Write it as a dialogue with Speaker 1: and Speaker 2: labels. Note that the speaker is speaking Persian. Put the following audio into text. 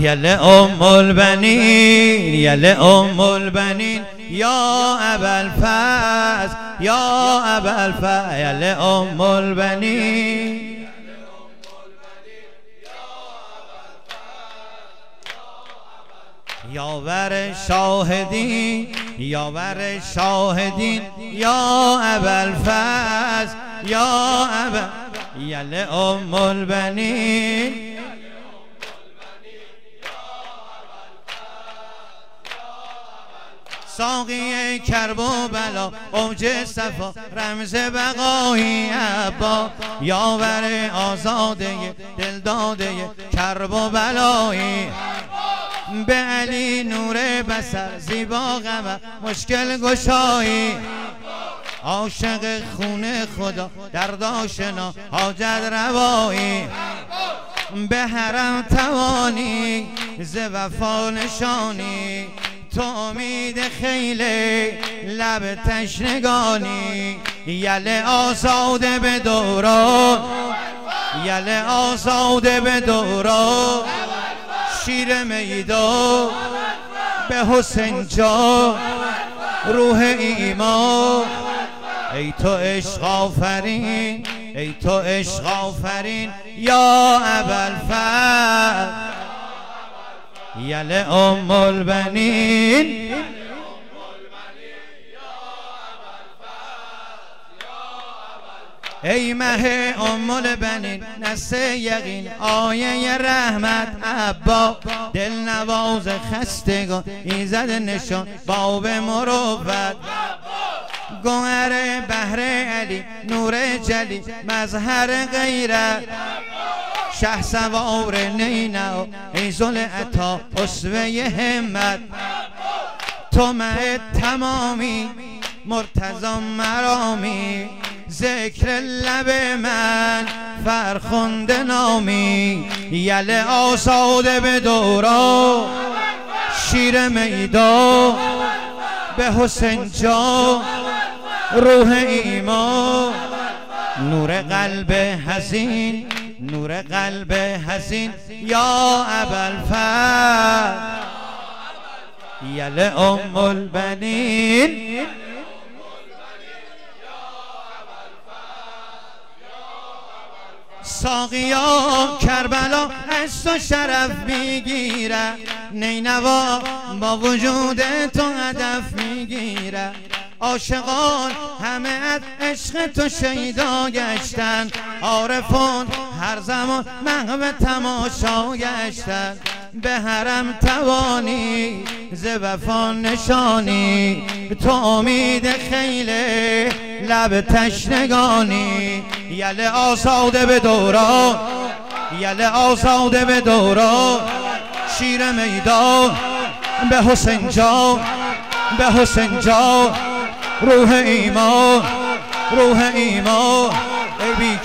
Speaker 1: لأم البنين يا لأم البنين يا أبا الفاز يا أبا الفاز يا لأم البنين یاور شاهدین یاور شاهدین یا ابا الفضل یا ابا یا لأم البنین ساقی کرب و بلا اوج صفا رمز بقایی عبا یاور آزاده دلداده کرب و بلایی به علی نور بصر زیبا قمر مشکل گشایی عاشق خون خدا درد آشنا حاجت روایی به حرم توانی ز وفا نشانی تو امید خیلی لب تشنگانی یله آزاده به دوران یله آزاده به دوران شیر میدا به حسین جا روح ایمان ای تو عشق آفرین ای تو عشق آفرین یا ابا الفضل یا لأم البنین ای مه ام البنین نسل یقین آیه رحمت عبا دل نواز خستگان ایزد نشان باب مروت گوهر بحر علی نور جلی مظهر غیرت شه سوار نینا ایزل عطا اسوه همت تو مه تمامی مرتضی مرامی ذکر لب من فرخنده نامی یله آزاده به دوران شیر میدا به حسین جا روح ایمان نور قلب حزین نور قلب حزین یا ابا الفضل یا لأم البنین ساقیا کربلا از تو شرف میگیره نینوا با وجود تو هدف میگیره عاشقان همه از عشق تو شیدا گشتن عارفان هر زمان محو تماشا گشتن به حرم توانی ز وفا نشانی تو امید خیلی لب تشنگانی یله آزاده به دوران یله آزاده به دوران شیر میدان به حسین جان به حسین جان روح ایمان ای بی